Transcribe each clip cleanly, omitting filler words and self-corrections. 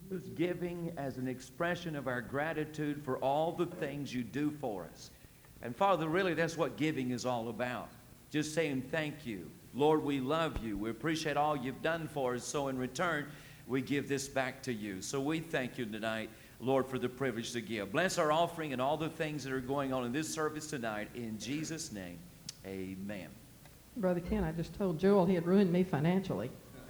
It's giving as an expression of our gratitude for all the things you do for us. And Father, really that's what giving is all about. Just saying thank you. Lord, we love you. We appreciate all you've done for us. So in return, we give this back to you. So we thank you tonight, Lord, for the privilege to give. Bless our offering and all the things that are going on in this service tonight. In Jesus' name, amen. Brother Ken, I just told Joel he had ruined me financially.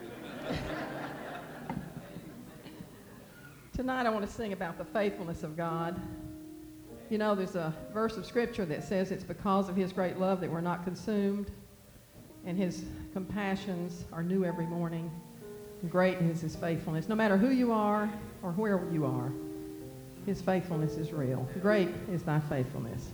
Tonight I want to sing about the faithfulness of God. You know, there's a verse of Scripture that says it's because of His great love that we're not consumed, and His compassions are new every morning. Great is His faithfulness. No matter who you are or where you are, His faithfulness is real. Great is thy faithfulness.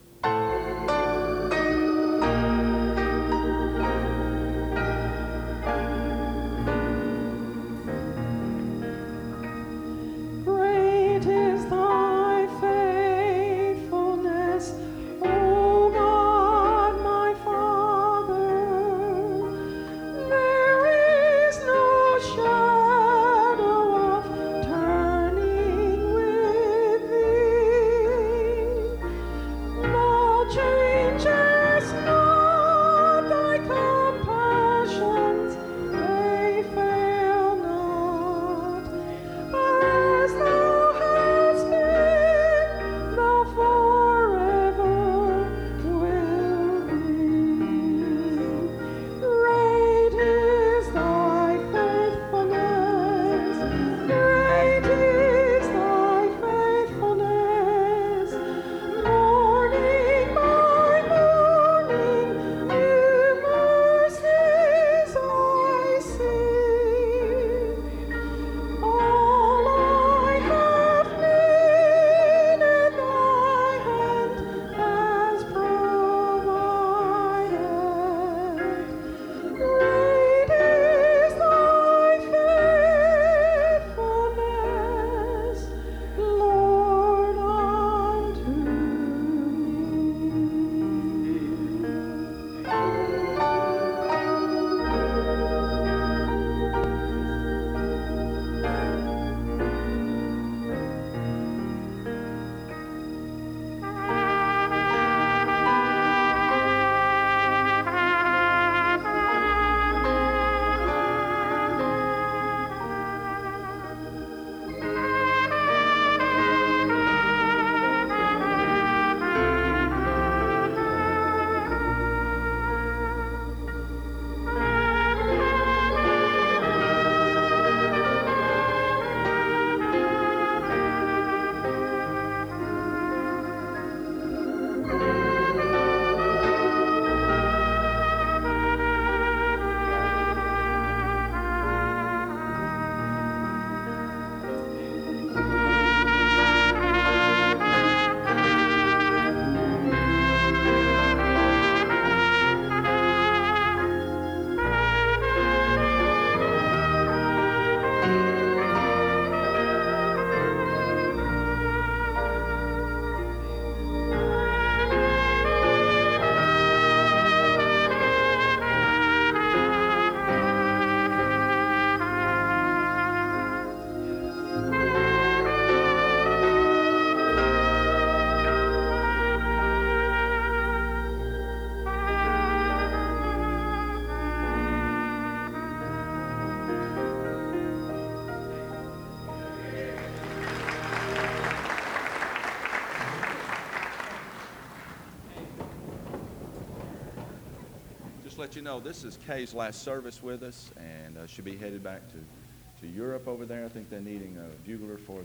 Let you know, this is Kay's last service with us, and she'll be headed back to Europe over there. I think they're needing a bugler for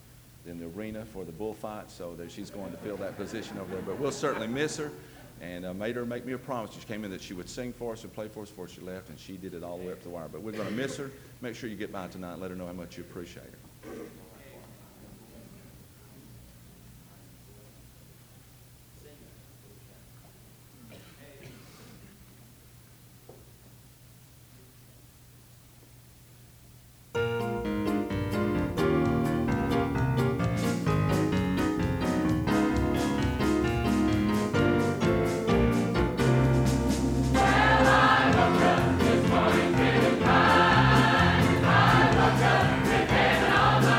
in the arena for the bullfight, so that she's going to fill that position over there. But we'll certainly miss her, and made her make me a promise. She came in that she would sing for us and play for us before she left, and she did it all the way up to the wire. But we're going to miss her. Make sure you get by tonight and let her know how much you appreciate her. All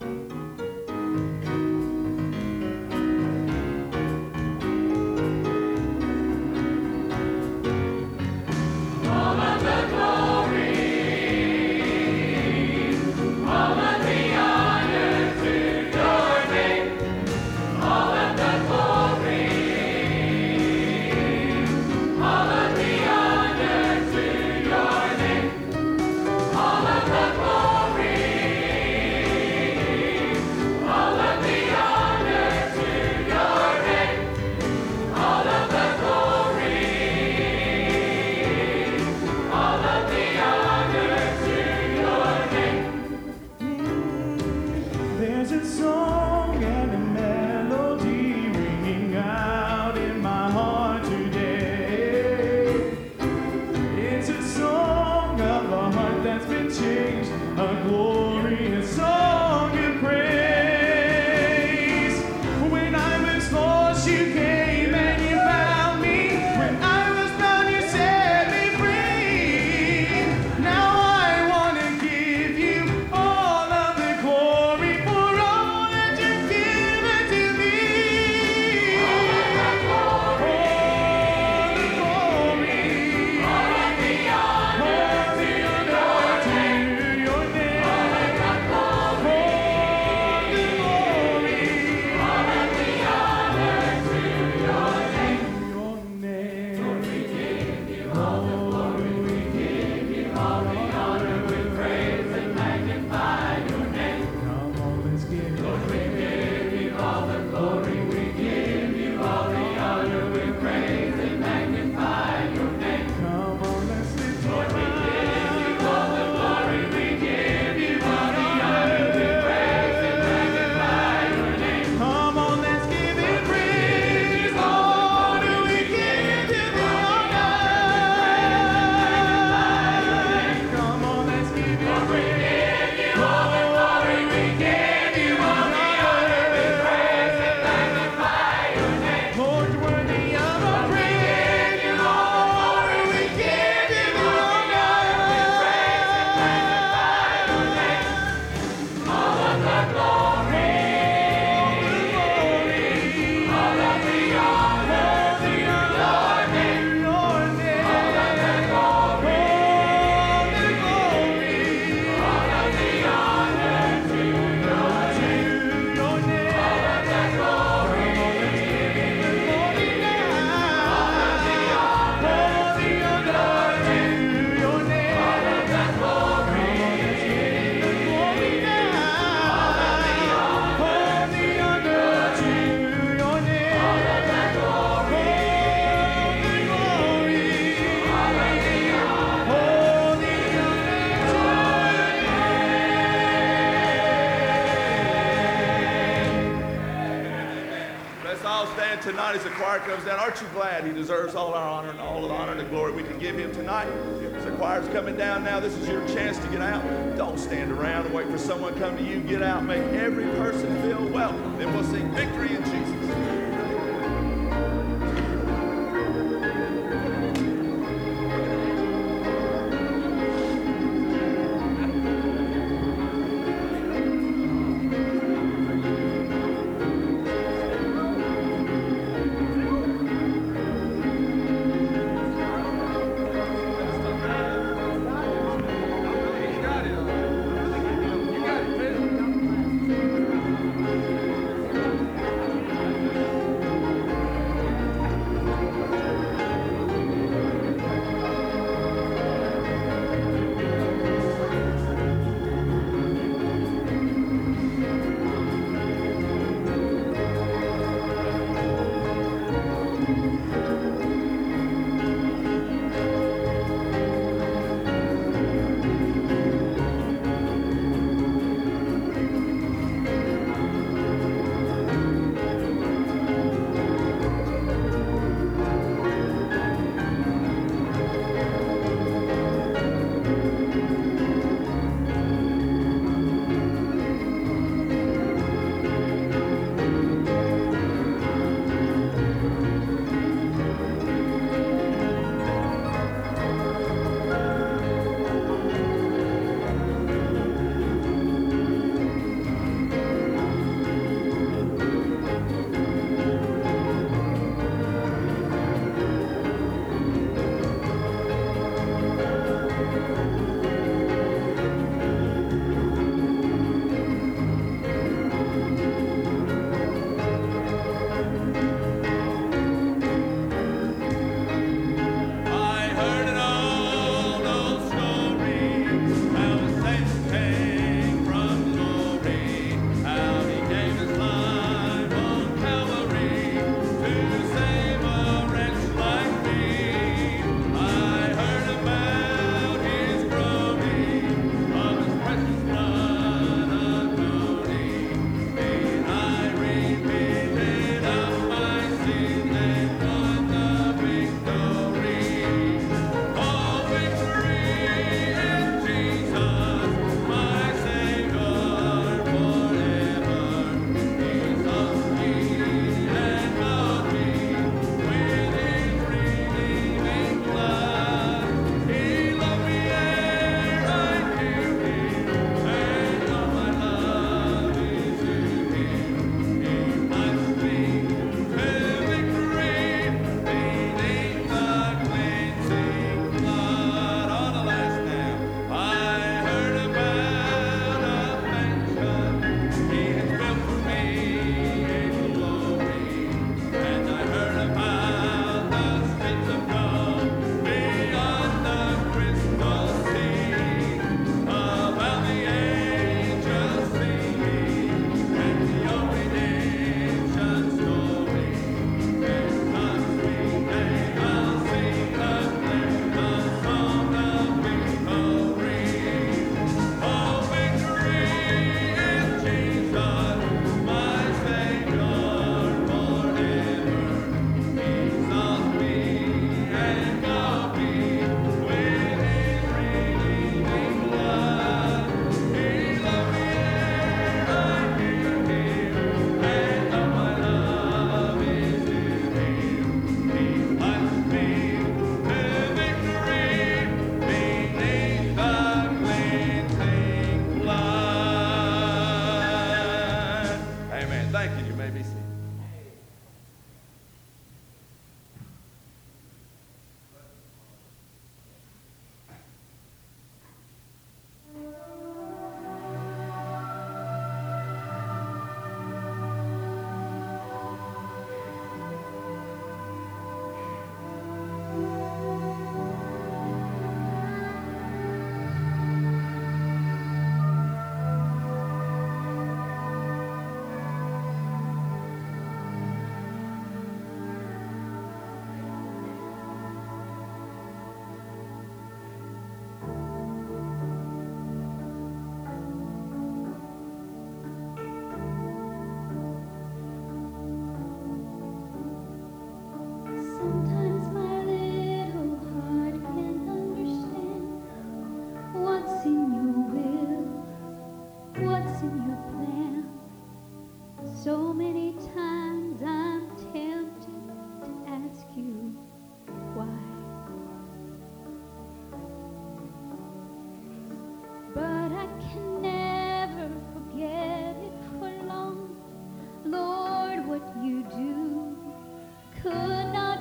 Tonight as the choir comes down, aren't you glad he deserves all our honor and all the honor and the glory we can give him tonight? As the choir's coming down now, this is your chance to get out. Don't stand around and wait for someone to come to you. Get out, make every person feel welcome. Then we'll sing Victory in Jesus.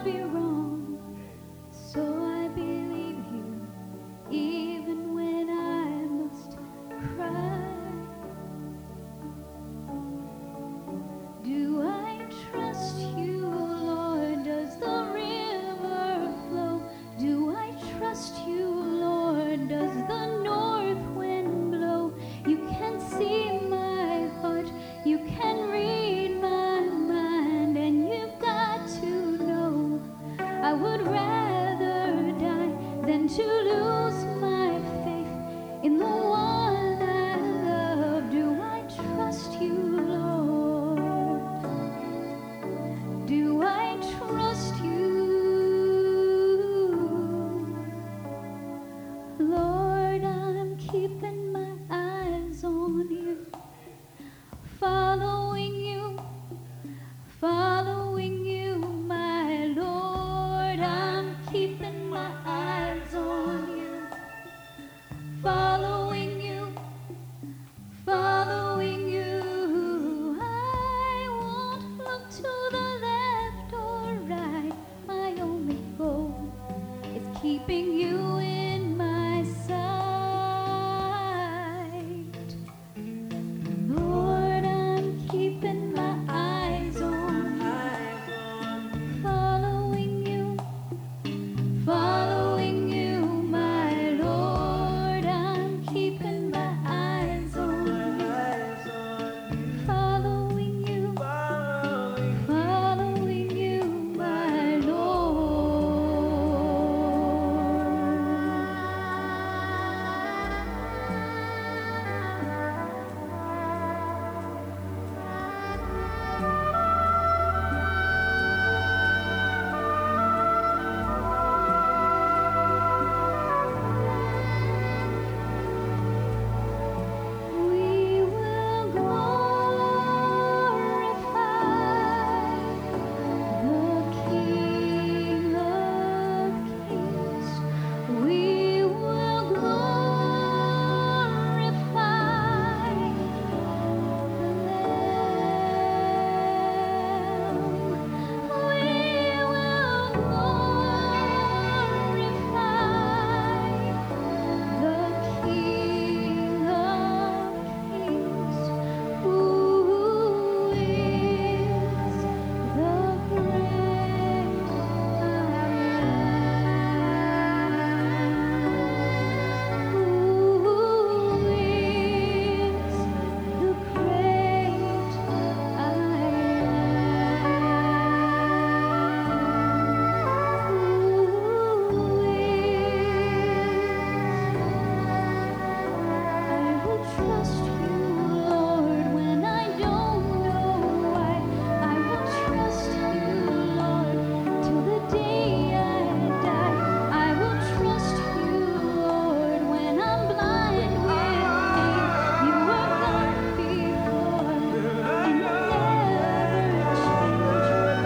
be wrong, so I believe you, even when I must cry. Do I trust you, Lord? Does the river flow? Do I trust you, Lord? Does the north wind blow? You can see my heart, you can read my mind, and you've got to know I would rather die than to lose my faith in the one I love. Do I trust you, Lord? Do I trust you? Lord, I'm keeping my eyes on you, following you, following you, my Lord. I'm keeping my eyes on you, following you, following you. I won't look to the left or right. My only goal is keeping you in my sight. Lord, I'm keeping my eyes on you, following you, following you, my Lord. I'm keeping my eyes on you, following you, following you, my We will glorify the King of Kings. We will glorify the Lamb. We will glorify the King of Kings, who is the great I am, who is the great I I will trust you, Lord, when I don't know why. I will trust you, Lord, till the day I die. I will trust you, Lord, when I'm blind with pain. You were God before, and you never change.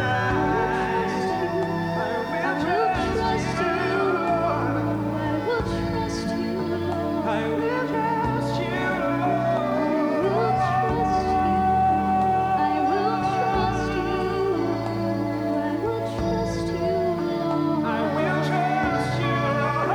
I will trust you. I will trust you, Lord. I will trust you, Lord. I will trust you. I will trust you. I will trust you, Lord. I will trust you, Lord.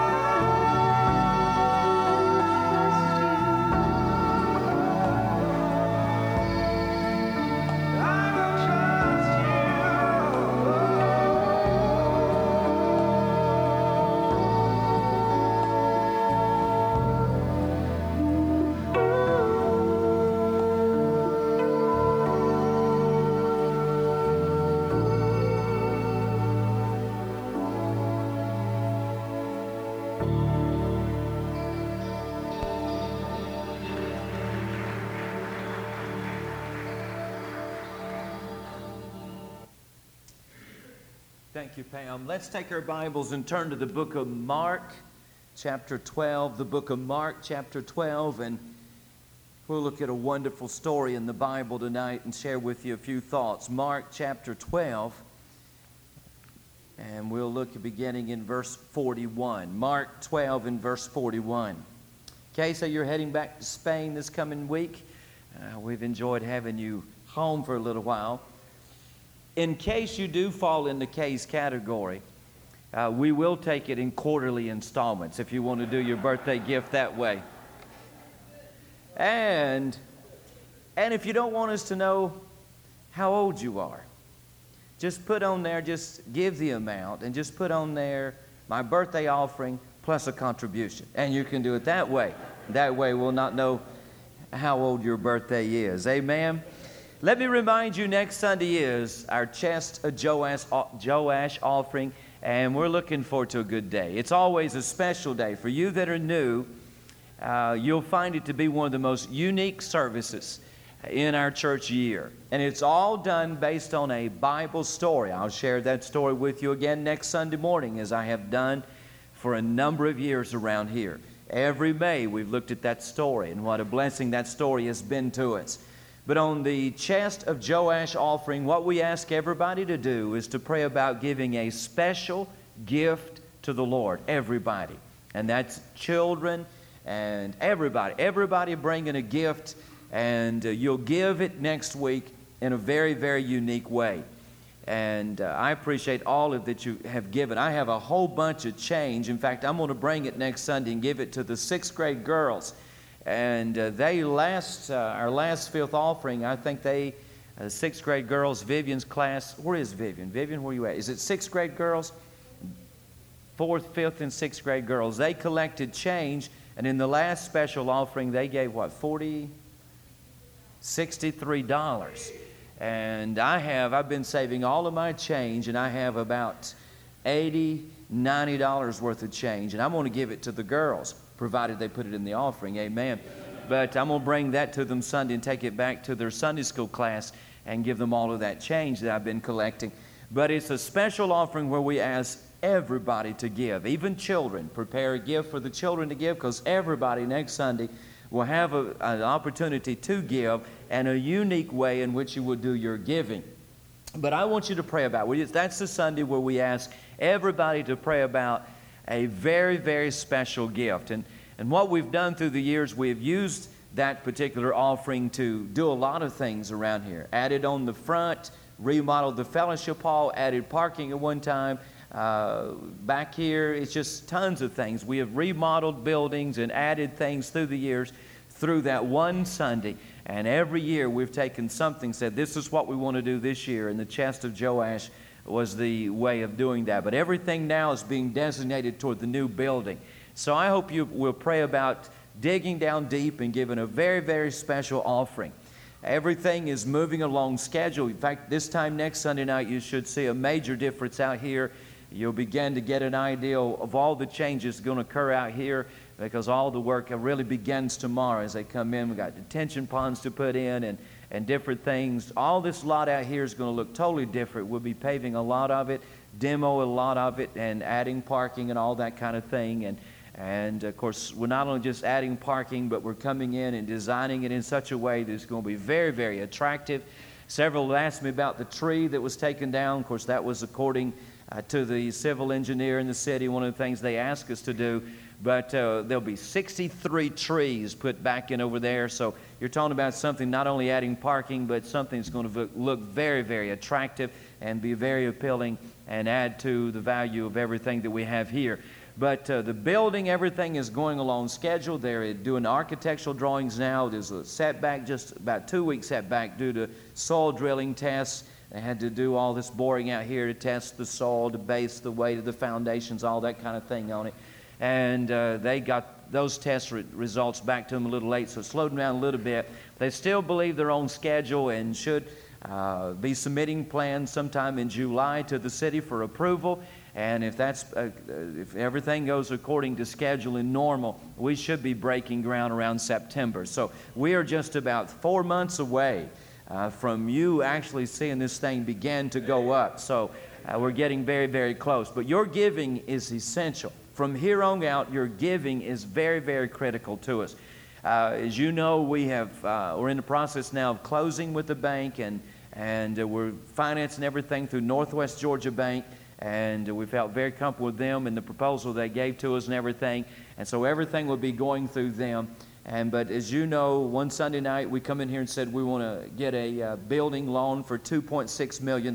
Thank you, Pam. Let's take our Bibles and turn to the book of Mark, chapter 12. The book of Mark, chapter 12, and we'll look at a wonderful story in the Bible tonight and share with you a few thoughts. Mark, chapter 12, and we'll look at beginning in verse 41. Mark 12 and verse 41. Okay, so you're heading back to Spain this coming week. We've enjoyed having you home for a little while. in case you do fall into Kay's category, we will take it in quarterly installments if you want to do your birthday gift that way. And if you don't want us to know how old you are, just put on there, just give the amount, and just put on there my birthday offering plus a contribution. And you can do it that way. That way we'll not know how old your birthday is. Amen? Let me remind you, next Sunday is our Chest of Joash offering, and we're looking forward to a good day. It's always a special day. For you that are new, you'll find it to be one of the most unique services in our church year. And it's all done based on a Bible story. I'll share that story with you again next Sunday morning, as I have done for a number of years around here. Every May we've looked at that story, and what a blessing that story has been to us. But on the Chest of Joash offering, what we ask everybody to do is to pray about giving a special gift to the Lord. Everybody. And that's children and everybody bringing a gift, and you'll give it next week in a very, very unique way. And I appreciate all of that you have given. I have a whole bunch of change. In fact, I'm going to bring it next Sunday and give it to the 6th grade girls. And our last fifth offering, I think 6th grade girls, Vivian's class. Where is Vivian? Vivian, where are you at? Is it 6th grade girls? 4th, 5th, and 6th grade girls. They collected change, and in the last special offering, they gave what, $63. And I've been saving all of my change, and I have about $80, $90 worth of change, and I'm going to give it to the girls, provided they put it in the offering. Amen. But I'm going to bring that to them Sunday and take it back to their Sunday school class and give them all of that change that I've been collecting. But it's a special offering where we ask everybody to give, even children. Prepare a gift for the children to give, because everybody next Sunday will have an opportunity to give, and a unique way in which you will do your giving. But I want you to pray about it. That's the Sunday where we ask everybody to pray about a very, very special gift. And what we've done through the years, we've used that particular offering to do a lot of things around here. Added on the front, remodeled the fellowship hall, added parking at one time. Back here, it's just tons of things. We have remodeled buildings and added things through the years through that one Sunday. And every year we've taken something, said this is what we want to do this year, and the Chest of Joash was the way of doing that. But everything now is being designated toward the new building. So I hope you will pray about digging down deep and giving a very, very special offering. Everything is moving along schedule. In fact, this time next Sunday night, you should see a major difference out here. You'll begin to get an idea of all the changes going to occur out here, because all the work really begins tomorrow as they come in. We've got detention ponds to put in and different things. All this lot out here is going to look totally different. We'll be paving a lot of it, demo a lot of it, and adding parking and all that kind of thing. And of course, we're not only just adding parking, but we're coming in and designing it in such a way that it's going to be very, very attractive. Several asked me about the tree that was taken down. Of course, that was according to the civil engineer in the city, one of the things they asked us to do. But there'll be 63 trees put back in over there. So you're talking about something not only adding parking, but something that's going to look very, very attractive and be very appealing and add to the value of everything that we have here. But the building, everything is going along schedule. They're doing architectural drawings now. There's a setback, just about 2 weeks setback due to soil drilling tests. They had to do all this boring out here to test the soil, the base, the weight of the foundations, all that kind of thing on it. And they got those test results back to them a little late, so it slowed them down a little bit. They still believe they're on schedule and should be submitting plans sometime in July to the city for approval. And if everything goes according to schedule and normal, we should be breaking ground around September. So we are just about 4 months away from you actually seeing this thing begin to go up. So we're getting very, very close. But your giving is essential. From here on out, your giving is very, very critical to us. As you know, we're in the process now of closing with the bank, and we're financing everything through Northwest Georgia Bank, and we felt very comfortable with them and the proposal they gave to us and everything. And so everything will be going through them. But as you know, one Sunday night we come in here and said we want to get a building loan for $2.6 million.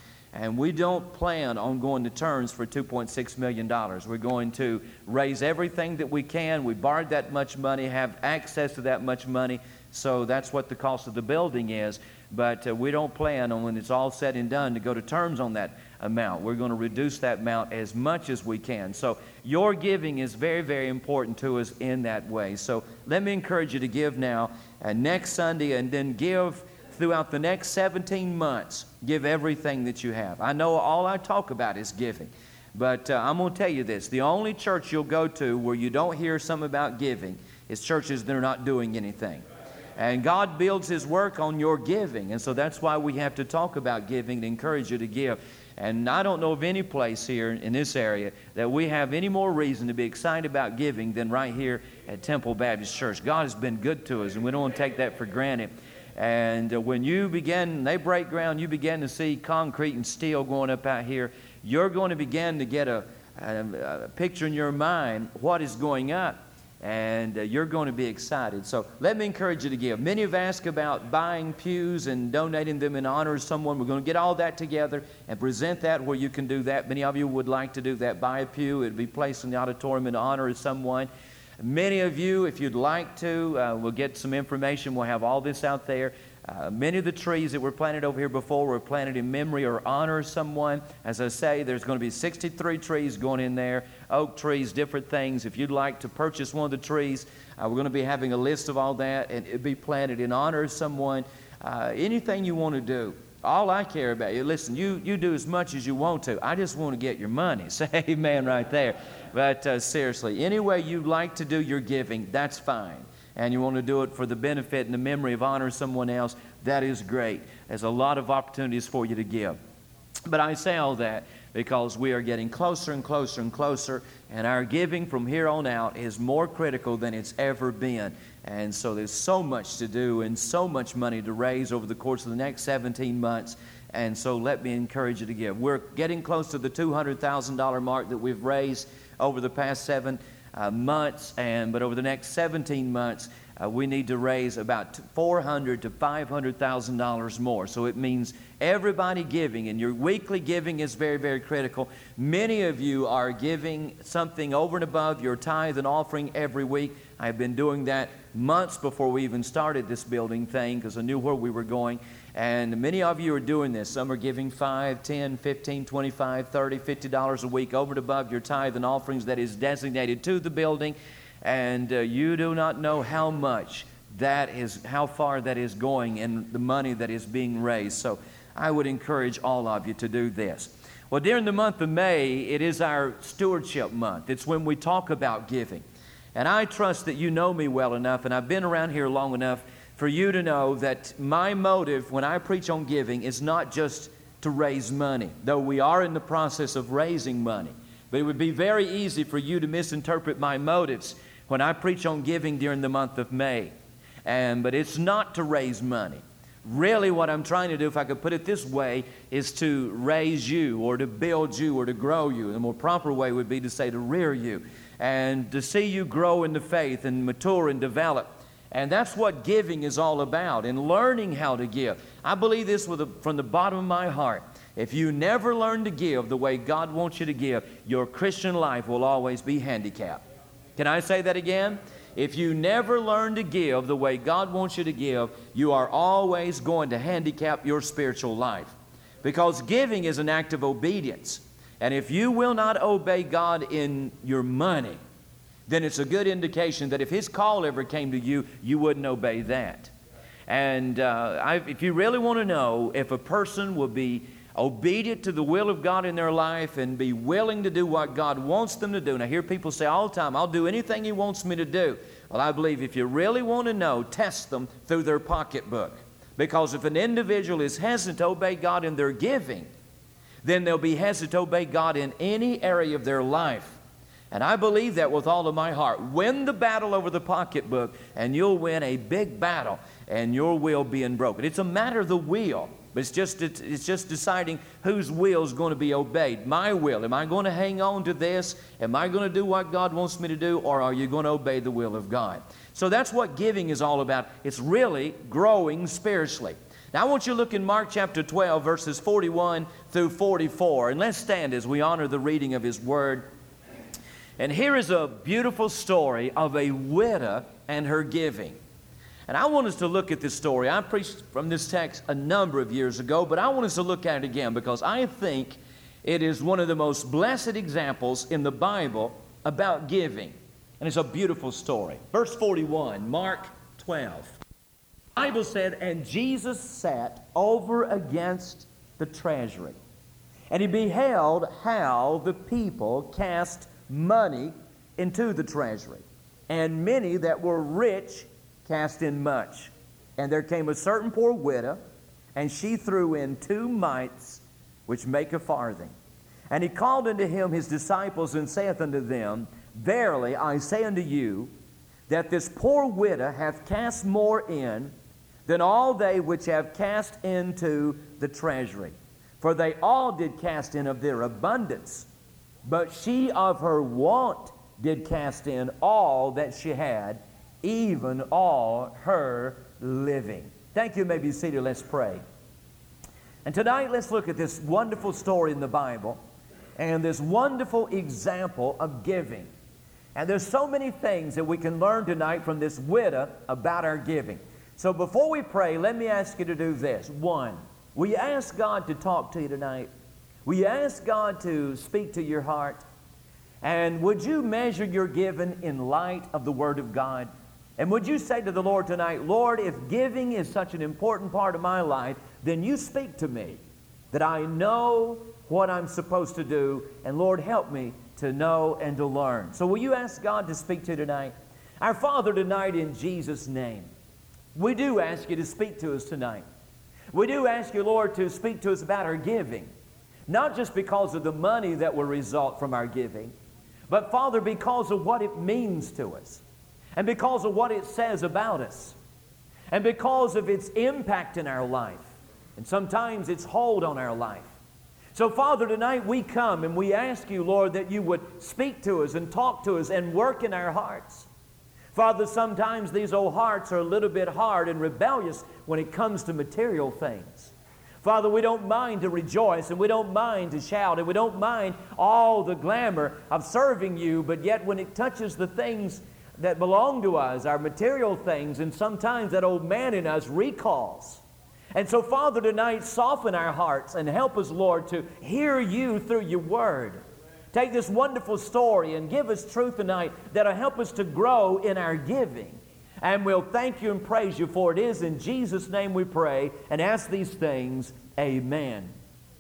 And we don't plan on going to terms for $2.6 million. We're going to raise everything that we can. We borrowed that much money, have access to that much money. So that's what the cost of the building is. But we don't plan on, when it's all said and done, to go to terms on that amount. We're going to reduce that amount as much as we can. So your giving is very, very important to us in that way. So let me encourage you to give now, next Sunday, and then give throughout the next 17 months. Give everything that you have. I know all I talk about is giving. But I'm going to tell you this. The only church you'll go to where you don't hear something about giving is churches that are not doing anything. And God builds His work on your giving. And so that's why we have to talk about giving and encourage you to give. And I don't know of any place here in this area that we have any more reason to be excited about giving than right here at Temple Baptist Church. God has been good to us, and we don't want to take that for granted. And when they break ground, you begin to see concrete and steel going up out here, you're going to begin to get a picture in your mind what is going up. And you're going to be excited. So let me encourage you to give. Many have asked about buying pews and donating them in honor of someone. We're going to get all that together and present that where you can do that. Many of you would like to do that. Buy a pew. It will be placed in the auditorium in honor of someone. Many of you, if you'd like to, we'll get some information. We'll have all this out there. Many of the trees that were planted over here before were planted in memory or honor of someone. As I say, there's going to be 63 trees going in there, oak trees, different things. If you'd like to purchase one of the trees, we're going to be having a list of all that, and it'll be planted in honor of someone. Anything you want to do. All I care about, listen, you do as much as you want to. I just want to get your money. Say amen right there. But seriously, any way you'd like to do your giving, that's fine. And you want to do it for the benefit and the memory of honor of someone else, that is great. There's a lot of opportunities for you to give. But I say all that because we are getting closer and closer and closer, and our giving from here on out is more critical than it's ever been. And so there's so much to do and so much money to raise over the course of the next 17 months. And so let me encourage you to give. We're getting close to the $200,000 mark that we've raised over the past 7 months, but over the next 17 months, we need to raise about $400,000 to $500,000 more. So it means everybody giving, and your weekly giving is very, very critical. Many of you are giving something over and above your tithe and offering every week. I've been doing that months before we even started this building thing because I knew where we were going. And many of you are doing this. Some are giving $5, $10, $15, $25, $30, $50 a week over and above your tithe and offerings that is designated to the building. And you do not know how far that is going and the money that is being raised. So I would encourage all of you to do this. Well, during the month of May, it is our stewardship month. It's when we talk about giving. And I trust that you know me well enough, and I've been around here long enough for you to know that my motive when I preach on giving is not just to raise money, though we are in the process of raising money. But it would be very easy for you to misinterpret my motives when I preach on giving during the month of May. But it's not to raise money. Really what I'm trying to do, if I could put it this way, is to raise you or to build you or to grow you. The more proper way would be to say to rear you and to see you grow in the faith and mature and develop. And that's what giving is all about, and learning how to give. I believe this from the bottom of my heart. If you never learn to give the way God wants you to give, your Christian life will always be handicapped. Can I say that again? If you never learn to give the way God wants you to give, you are always going to handicap your spiritual life. Because giving is an act of obedience. And if you will not obey God in your money, then it's a good indication that if His call ever came to you, you wouldn't obey that. And if you really want to know if a person will be obedient to the will of God in their life and be willing to do what God wants them to do. And I hear people say all the time, I'll do anything He wants me to do. Well, I believe if you really want to know, test them through their pocketbook. Because if an individual is hesitant to obey God in their giving, then they'll be hesitant to obey God in any area of their life. And I believe that with all of my heart. Win the battle over the pocketbook, and you'll win a big battle, and your will being broken. It's a matter of the will. But it's just deciding whose will is going to be obeyed. My will. Am I going to hang on to this? Am I going to do what God wants me to do? Or are you going to obey the will of God? So that's what giving is all about. It's really growing spiritually. Now I want you to look in Mark chapter 12, verses 41 through 44. And let's stand as we honor the reading of His Word. And here is a beautiful story of a widow and her giving. And I want us to look at this story. I preached from this text a number of years ago, but I want us to look at it again because I think it is one of the most blessed examples in the Bible about giving. And it's a beautiful story. Verse 41, Mark 12. The Bible said, "And Jesus sat over against the treasury, and He beheld how the people cast money into the treasury, and many that were rich cast in much. And there came a certain poor widow, and she threw in 2 mites, which make a farthing. And He called unto Him His disciples, and saith unto them, Verily I say unto you, that this poor widow hath cast more in than all they which have cast into the treasury. For they all did cast in of their abundance, but she of her want did cast in all that she had, even all her living." Thank you. You may be seated. Let's pray. And tonight, let's look at this wonderful story in the Bible and this wonderful example of giving. And there's so many things that we can learn tonight from this widow about our giving. So before we pray, let me ask you to do this. 1, will you ask God to talk to you tonight? Will you ask God to speak to your heart? And would you measure your giving in light of the Word of God? And would you say to the Lord tonight, Lord, if giving is such an important part of my life, then you speak to me, that I know what I'm supposed to do, and Lord, help me to know and to learn. So will you ask God to speak to you tonight? Our Father, tonight in Jesus' name, we do ask you to speak to us tonight. We do ask you, Lord, to speak to us about our giving, not just because of the money that will result from our giving, but, Father, because of what it means to us, and because of what it says about us, and because of its impact in our life, and sometimes its hold on our life. So, Father, tonight we come and we ask you, Lord, that you would speak to us and talk to us and work in our hearts. Father, sometimes these old hearts are a little bit hard and rebellious when it comes to material things. Father, we don't mind to rejoice, and we don't mind to shout, and we don't mind all the glamour of serving you, but yet when it touches the things that belong to us, our material things, and sometimes that old man in us recalls. And so, Father, tonight, soften our hearts and help us, Lord, to hear you through your word. Take this wonderful story and give us truth tonight that'll help us to grow in our giving. And we'll thank you and praise you for it is in Jesus' name we pray and ask these things. Amen.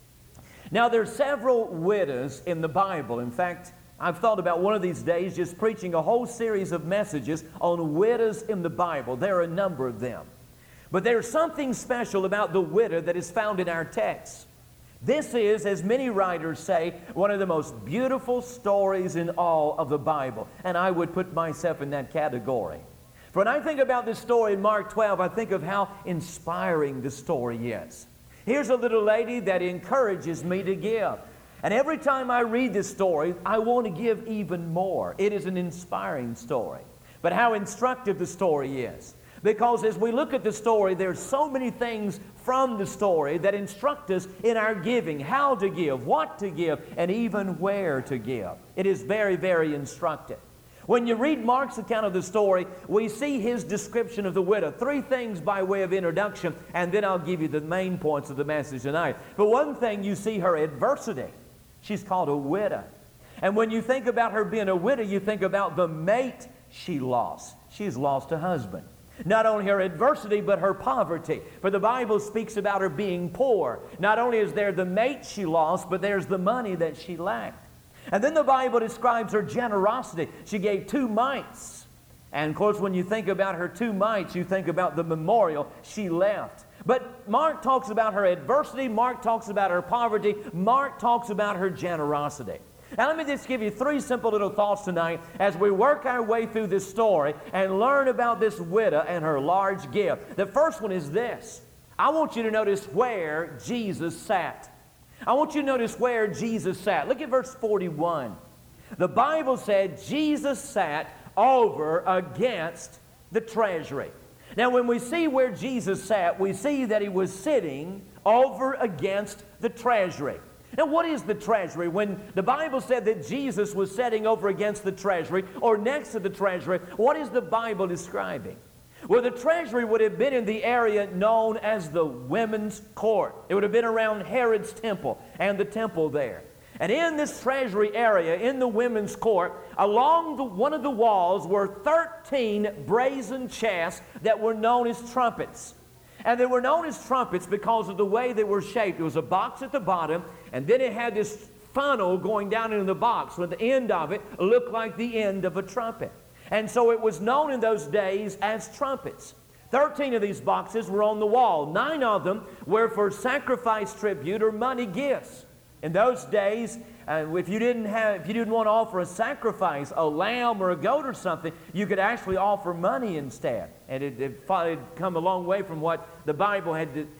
Now, there are several widows in the Bible. In fact, I've thought about one of these days just preaching a whole series of messages on widows in the Bible. There are a number of them. But there's something special about the widow that is found in our text. This is, as many writers say, one of the most beautiful stories in all of the Bible. And I would put myself in that category. For when I think about this story in Mark 12, I think of how inspiring the story is. Here's a little lady that encourages me to give. And every time I read this story, I want to give even more. It is an inspiring story. But how instructive the story is. Because as we look at the story, there's so many things from the story that instruct us in our giving, how to give, what to give, and even where to give. It is very, very instructive. When you read Mark's account of the story, we see his description of the widow. 3 things by way of introduction, and then I'll give you the main points of the message tonight. But one thing, you see her adversity. She's called a widow. And when you think about her being a widow, you think about the mate she lost. She's lost a husband. Not only her adversity, but her poverty. For the Bible speaks about her being poor. Not only is there the mate she lost, but there's the money that she lacked. And then the Bible describes her generosity. She gave 2 mites. And of course, when you think about her 2 mites, you think about the memorial she left. But Mark talks about her adversity. Mark talks about her poverty. Mark talks about her generosity. Now let me just give you 3 simple little thoughts tonight as we work our way through this story and learn about this widow and her large gift. The first one is this. I want you to notice where Jesus sat. I want you to notice where Jesus sat. Look at verse 41. The Bible said Jesus sat over against the treasury. Now, when we see where Jesus sat, we see that he was sitting over against the treasury. Now, what is the treasury? When the Bible said that Jesus was sitting over against the treasury or next to the treasury, what is the Bible describing? Well, the treasury would have been in the area known as the women's court. It would have been around Herod's temple and the temple there. And in this treasury area, in the women's court, along one of the walls were 13 brazen chests that were known as trumpets. And they were known as trumpets because of the way they were shaped. There was a box at the bottom, and then it had this funnel going down into the box, with the end of it looked like the end of a trumpet. And so it was known in those days as trumpets. 13 of these boxes were on the wall. 9 of them were for sacrifice tribute or money gifts. In those days, if you didn't want to offer a sacrifice, a lamb or a goat or something, you could actually offer money instead. And it had come a long way from what the Bible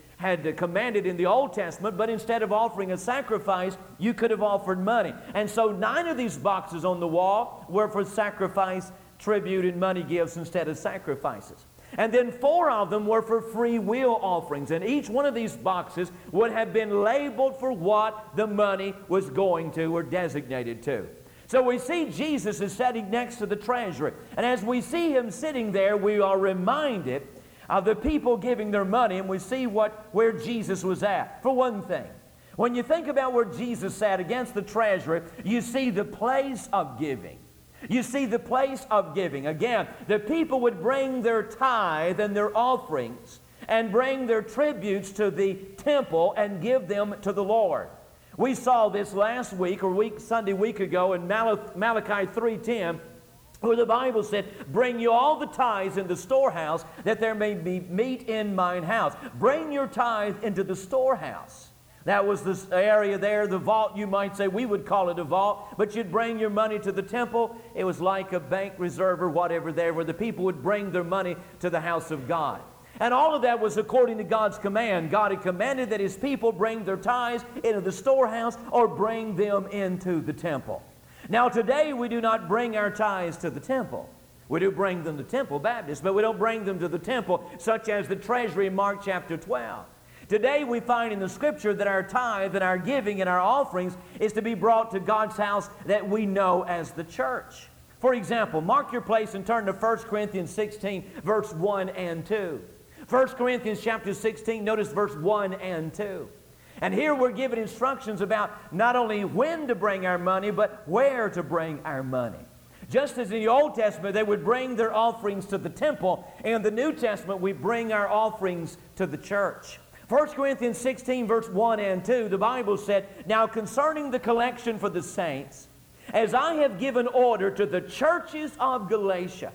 had commanded in the Old Testament, but instead of offering a sacrifice, you could have offered money. And so 9 of these boxes on the wall were for sacrifice, tribute, and money gifts instead of sacrifices. And then 4 of them were for free will offerings. And each one of these boxes would have been labeled for what the money was going to or designated to. So we see Jesus is sitting next to the treasury. And as we see him sitting there, we are reminded of the people giving their money, and we see where Jesus was at. For one thing, when you think about where Jesus sat against the treasury, you see the place of giving. You see the place of giving. Again, the people would bring their tithe and their offerings and bring their tributes to the temple and give them to the Lord. We saw this last week or Sunday week ago in Malachi 3:10, where the Bible said, "Bring you all the tithes in the storehouse, that there may be meat in mine house." Bring your tithe into the storehouse. That was this area there, the vault, you might say. We would call it a vault, but you'd bring your money to the temple. It was like a bank reserve or whatever there, where the people would bring their money to the house of God. And all of that was according to God's command. God had commanded that his people bring their tithes into the storehouse or bring them into the temple. Now today we do not bring our tithes to the temple. We do bring them to Temple Baptist, but we don't bring them to the temple, such as the treasury in Mark chapter 12. Today we find in the Scripture that our tithe and our giving and our offerings is to be brought to God's house that we know as the church. For example, mark your place and turn to 1 Corinthians 16, verse 1 and 2. 1 Corinthians chapter 16, notice verse 1 and 2. And here we're given instructions about not only when to bring our money, but where to bring our money. Just as in the Old Testament they would bring their offerings to the temple, in the New Testament we bring our offerings to the church. 1 Corinthians 16, verse 1 and 2, the Bible said, "Now concerning the collection for the saints, as I have given order to the churches of Galatia,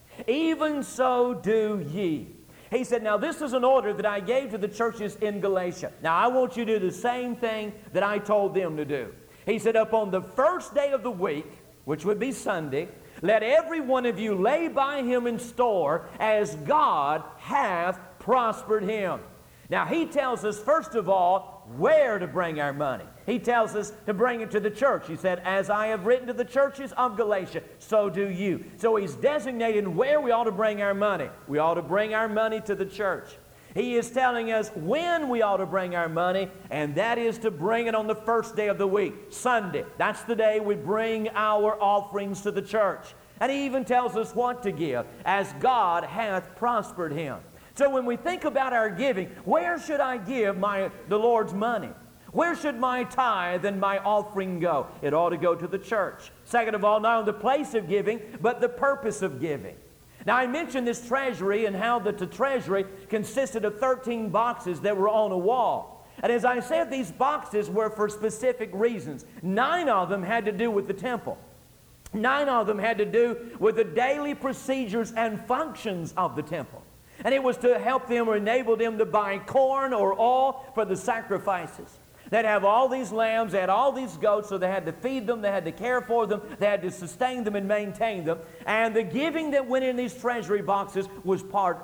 even so do ye." He said, now this is an order that I gave to the churches in Galatia. Now I want you to do the same thing that I told them to do. He said, upon the first day of the week, which would be Sunday, let every one of you lay by him in store as God hath prospered him. Now, he tells us, first of all, where to bring our money. He tells us to bring it to the church. He said, as I have written to the churches of Galatia, so do you. So he's designating where we ought to bring our money. We ought to bring our money to the church. He is telling us when we ought to bring our money, and that is to bring it on the first day of the week, Sunday. That's the day we bring our offerings to the church. And he even tells us what to give, as God hath prospered him. So when we think about our giving, where should I give the Lord's money? Where should my tithe and my offering go? It ought to go to the church. Second of all, not only the place of giving, but the purpose of giving. Now I mentioned this treasury and how the treasury consisted of 13 boxes that were on a wall. And as I said, these boxes were for specific reasons. 9 of them had to do with the temple. 9 of them had to do with the daily procedures and functions of the temple. And it was to help them or enable them to buy corn or oil for the sacrifices. They'd have all these lambs, they had all these goats, so they had to feed them, they had to care for them, they had to sustain them and maintain them. And the giving that went in these treasury boxes was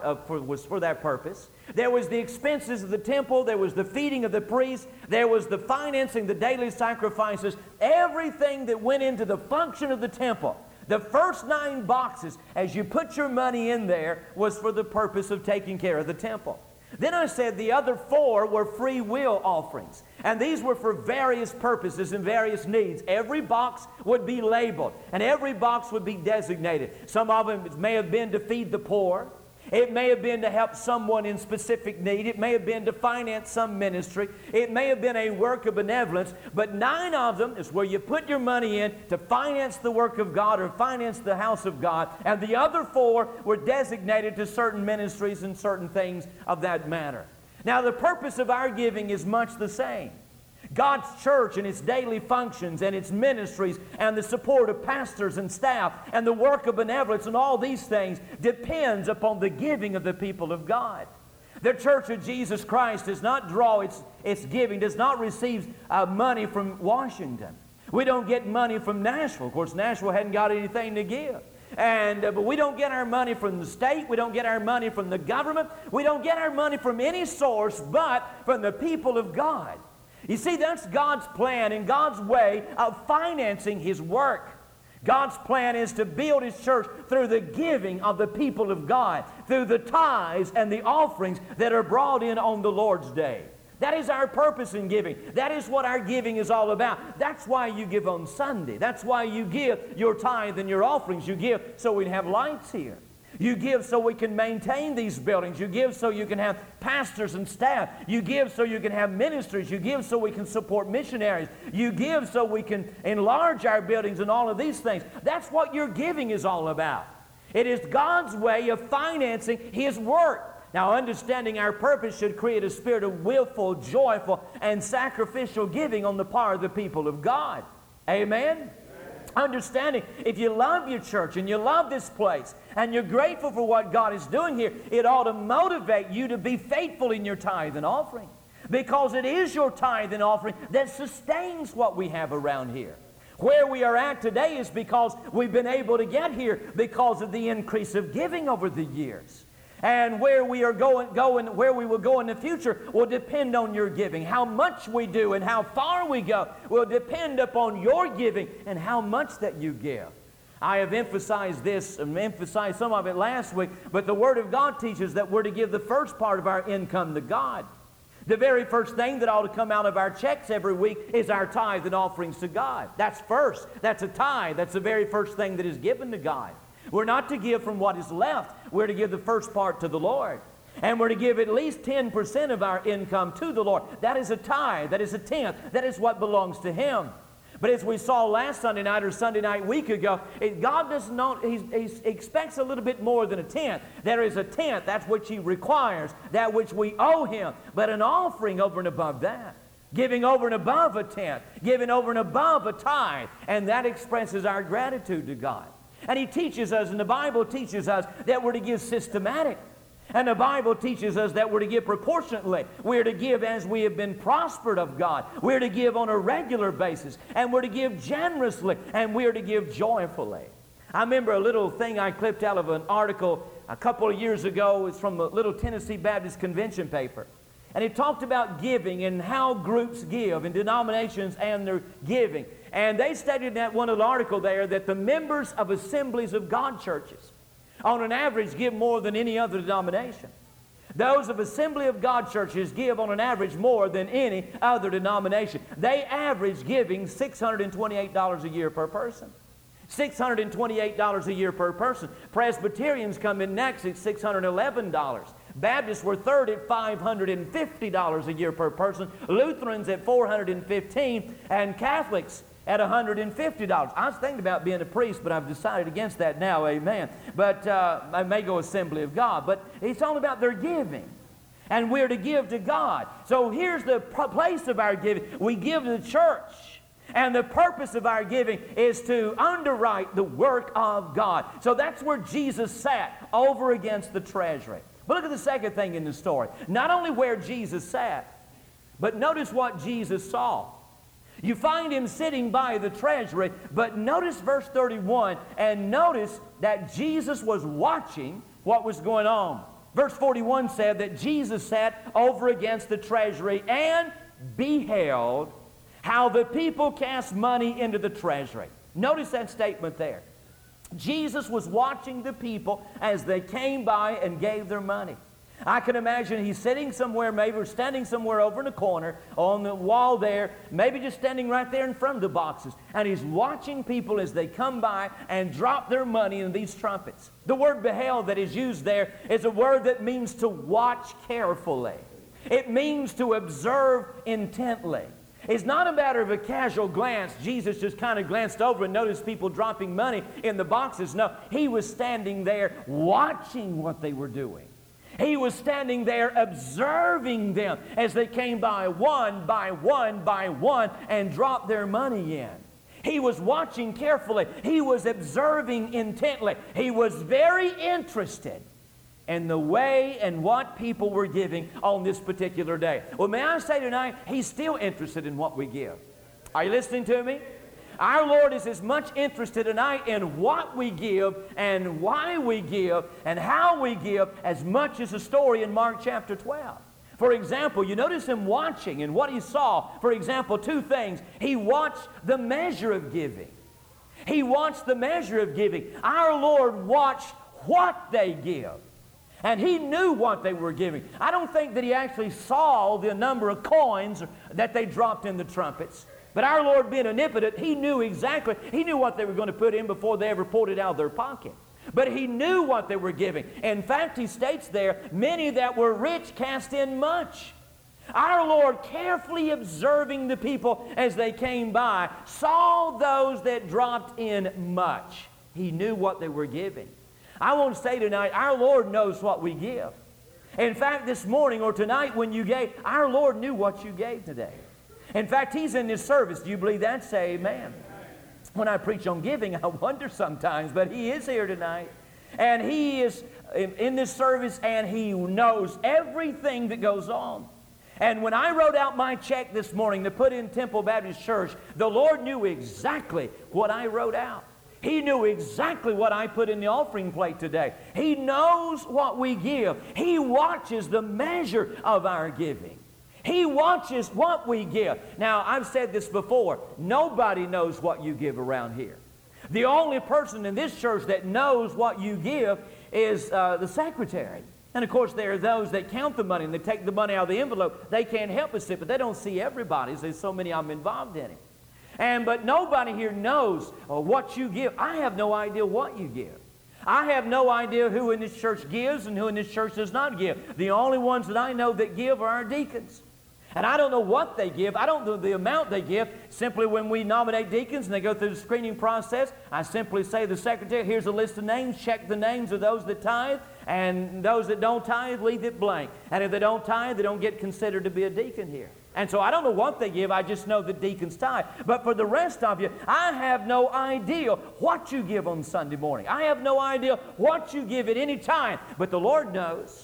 for that purpose. There was the expenses of the temple, there was the feeding of the priests, there was the financing, the daily sacrifices, everything that went into the function of the temple. The first 9 boxes, as you put your money in there, was for the purpose of taking care of the temple. Then I said the other 4 were free will offerings. And these were for various purposes and various needs. Every box would be labeled, and every box would be designated. Some of them may have been to feed the poor. It may have been to help someone in specific need. It may have been to finance some ministry. It may have been a work of benevolence. But 9 of them is where you put your money in to finance the work of God or finance the house of God. And the other 4 were designated to certain ministries and certain things of that matter. Now, the purpose of our giving is much the same. God's church and its daily functions and its ministries and the support of pastors and staff and the work of benevolence and all these things depends upon the giving of the people of God. The Church of Jesus Christ does not draw its giving, does not receive money from Washington. We don't get money from Nashville. Of course, Nashville hadn't got anything to give. But we don't get our money from the state. We don't get our money from the government. We don't get our money from any source but from the people of God. You see, that's God's plan and God's way of financing His work. God's plan is to build His church through the giving of the people of God, through the tithes and the offerings that are brought in on the Lord's day. That is our purpose in giving. That is what our giving is all about. That's why you give on Sunday. That's why you give your tithe and your offerings. You give so we have lights here. You give so we can maintain these buildings. You give so you can have pastors and staff. You give so you can have ministries. You give so we can support missionaries. You give so we can enlarge our buildings and all of these things. That's what your giving is all about. It is God's way of financing His work. Now, understanding our purpose should create a spirit of willful, joyful, and sacrificial giving on the part of the people of God. Amen? Understanding, if you love your church and you love this place and you're grateful for what God is doing here, it ought to motivate you to be faithful in your tithe and offering, because it is your tithe and offering that sustains what we have around here. Where we are at today is because we've been able to get here because of the increase of giving over the years. And where we are where we will go in the future will depend on your giving. How much we do and how far we go will depend upon your giving and how much that you give. I have emphasized this and emphasized some of it last week, but the Word of God teaches that we're to give the first part of our income to God. The very first thing that ought to come out of our checks every week is our tithe and offerings to God. That's first. That's a tithe. That's the very first thing that is given to God. We're not to give from what is left. We're to give the first part to the Lord. And we're to give at least 10% of our income to the Lord. That is a tithe. That is a tenth. That is what belongs to Him. But as we saw last Sunday night or Sunday night week ago, God does not, He expects a little bit more than a tenth. There is a tenth. That's what He requires, that which we owe Him. But an offering over and above that. Giving over and above a tenth. Giving over and above a tithe. And that expresses our gratitude to God. And He teaches us, and the Bible teaches us, that we're to give systematic. And the Bible teaches us that we're to give proportionately. We're to give as we have been prospered of God. We're to give on a regular basis. And we're to give generously. And we're to give joyfully. I remember a little thing I clipped out of an article a couple of years ago. It's from a little Tennessee Baptist Convention paper. And it talked about giving and how groups give and denominations and their giving. And they stated in that one little article there that the members of Assemblies of God churches, on an average, give more than any other denomination. Those of Assembly of God churches give on an average more than any other denomination. They average giving $628 a year per person. $628 a year per person. Presbyterians come in next at $611. Baptists were third at $550 a year per person. Lutherans at $415, and Catholics at $150. I was thinking about being a priest, but I've decided against that now, amen. But I may go Assembly of God. But it's all about their giving. And we're to give to God. So here's the place of our giving. We give to the church. And the purpose of our giving is to underwrite the work of God. So that's where Jesus sat, over against the treasury. But look at the second thing in the story. Not only where Jesus sat, But notice what Jesus saw. You find him sitting by the treasury, but notice verse 31, and notice that Jesus was watching what was going on. Verse 41 said that Jesus sat over against the treasury and beheld how the people cast money into the treasury. Notice that statement there. Jesus was watching the people as they came by and gave their money. I can imagine he's sitting somewhere, maybe, or standing somewhere over in a corner on the wall there, maybe just standing right there in front of the boxes, and he's watching people as they come by and drop their money in these trumpets. The word beheld that is used there is a word that means to watch carefully. It means to observe intently. It's not a matter of a casual glance. Jesus just kind of glanced over and noticed people dropping money in the boxes. No, he was standing there watching what they were doing. He was standing there observing them as they came by one by one by one and dropped their money in. He was watching carefully. He was observing intently. He was very interested in the way and what people were giving on this particular day. Well, may I say tonight, he's still interested in what we give. Are you listening to me? Our Lord is as much interested tonight in what we give and why we give and how we give as much as the story in Mark chapter 12. For example, you notice him watching, and what he saw, for example, two things. He watched the measure of giving. He watched the measure of giving. Our Lord watched what they give. And he knew what they were giving. I don't think that he actually saw the number of coins that they dropped in the trumpets. But our Lord, being omnipotent, he knew exactly, he knew what they were going to put in before they ever pulled it out of their pocket. But he knew what they were giving. In fact, he states there, many that were rich cast in much. Our Lord, carefully observing the people as they came by, saw those that dropped in much. He knew what they were giving. I want to say tonight, our Lord knows what we give. In fact, this morning or tonight when you gave, our Lord knew what you gave today. In fact, he's in this service. Do you believe that? Say amen. When I preach on giving, I wonder sometimes, but he is here tonight. And he is in this service, and he knows everything that goes on. And when I wrote out my check this morning to put in Temple Baptist Church, the Lord knew exactly what I wrote out. He knew exactly what I put in the offering plate today. He knows what we give. He watches the measure of our giving. He watches what we give. Now, I've said this before. Nobody knows what you give around here. The only person in this church that knows what you give is the secretary. And, of course, there are those that count the money and they take the money out of the envelope. They can't help but see it, but they don't see everybody's. There's so many of them involved in it. But nobody here knows what you give. I have no idea what you give. I have no idea who in this church gives and who in this church does not give. The only ones that I know that give are our deacons. And I don't know what they give. I don't know the amount they give. Simply when we nominate deacons and they go through the screening process, I simply say to the secretary, here's a list of names. Check the names of those that tithe, and those that don't tithe, leave it blank. And if they don't tithe, they don't get considered to be a deacon here. And so I don't know what they give. I just know that deacons tithe. But for the rest of you, I have no idea what you give on Sunday morning. I have no idea what you give at any time. But the Lord knows.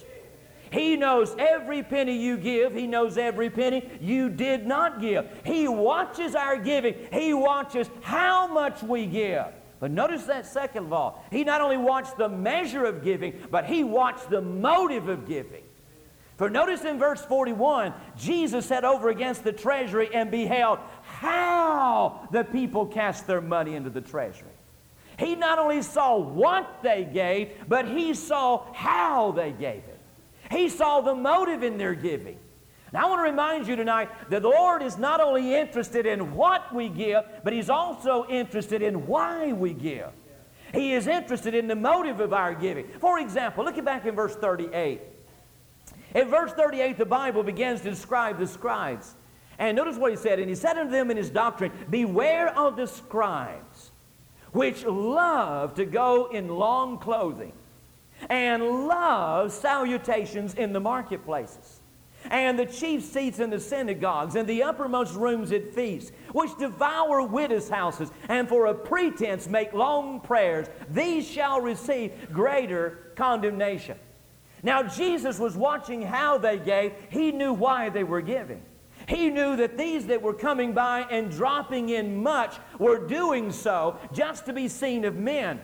He knows every penny you give. He knows every penny you did not give. He watches our giving. He watches how much we give. But notice that second of all, he not only watched the measure of giving, but he watched the motive of giving. For notice in verse 41, Jesus sat over against the treasury and beheld how the people cast their money into the treasury. He not only saw what they gave, but he saw how they gave it. He saw the motive in their giving. Now I want to remind you tonight that the Lord is not only interested in what we give, but he's also interested in why we give. He is interested in the motive of our giving. For example, look back in verse 38. In verse 38, the Bible begins to describe the scribes. And notice what he said. And he said unto them in his doctrine, beware of the scribes, which love to go in long clothing, and love salutations in the marketplaces, and the chief seats in the synagogues, and the uppermost rooms at feasts, which devour widows' houses, and for a pretense make long prayers. These shall receive greater condemnation. Now, Jesus was watching how they gave. He knew why they were giving. He knew that these that were coming by and dropping in much were doing so just to be seen of men.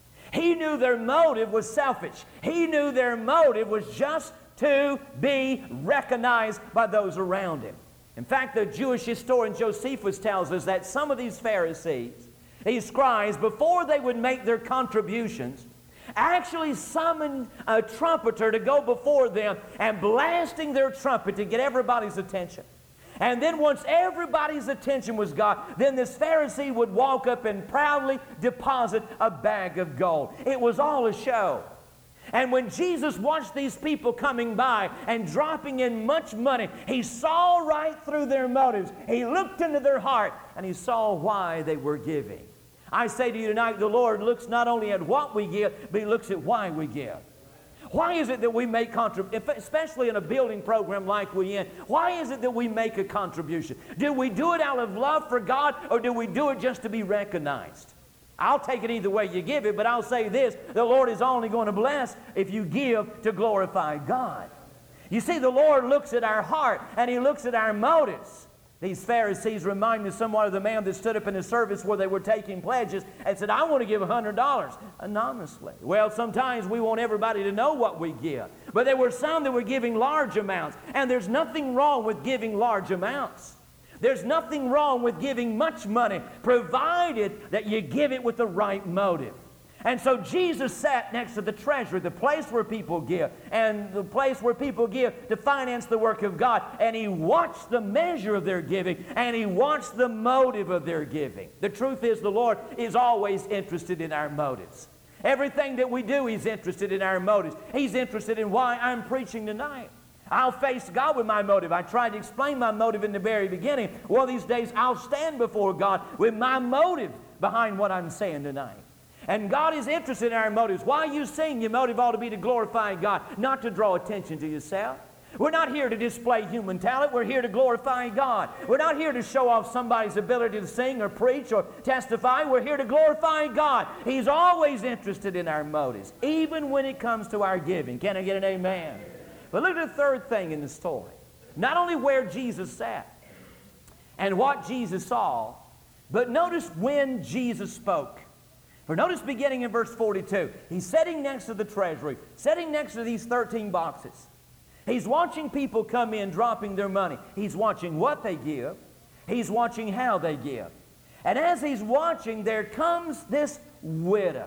He knew their motive was selfish. He knew their motive was just to be recognized by those around him. In fact, the Jewish historian Josephus tells us that some of these Pharisees, these scribes, before they would make their contributions, actually summoned a trumpeter to go before them and blasting their trumpet to get everybody's attention. And then once everybody's attention was got, then this Pharisee would walk up and proudly deposit a bag of gold. It was all a show. And when Jesus watched these people coming by and dropping in much money, he saw right through their motives. He looked into their heart and he saw why they were giving. I say to you tonight, the Lord looks not only at what we give, but He looks at why we give. Why is it that we make contributions, especially in a building program like we're in? Why is it that we make a contribution? Do we do it out of love for God, or do we do it just to be recognized? I'll take it either way you give it, but I'll say this: the Lord is only going to bless if you give to glorify God. You see, the Lord looks at our heart, and He looks at our motives. These Pharisees remind me somewhat of the man that stood up in a service where they were taking pledges and said, I want to give $100 anonymously. Well, sometimes we want everybody to know what we give. But there were some that were giving large amounts. And there's nothing wrong with giving large amounts. There's nothing wrong with giving much money, provided that you give it with the right motive. And so Jesus sat next to the treasury, the place where people give, and the place where people give to finance the work of God. And He watched the measure of their giving, and He watched the motive of their giving. The truth is, the Lord is always interested in our motives. Everything that we do, He's interested in our motives. He's interested in why I'm preaching tonight. I'll face God with my motive. I tried to explain my motive in the very beginning. Well, these days I'll stand before God with my motive behind what I'm saying tonight. And God is interested in our motives. While you sing, your motive ought to be to glorify God, not to draw attention to yourself. We're not here to display human talent. We're here to glorify God. We're not here to show off somebody's ability to sing or preach or testify. We're here to glorify God. He's always interested in our motives, even when it comes to our giving. Can I get an amen? But look at the third thing in the story. Not only where Jesus sat and what Jesus saw, but notice when Jesus spoke. For notice beginning in verse 42, He's sitting next to the treasury, sitting next to these 13 boxes. He's watching people come in dropping their money. He's watching what they give. He's watching how they give. And as He's watching, there comes this widow.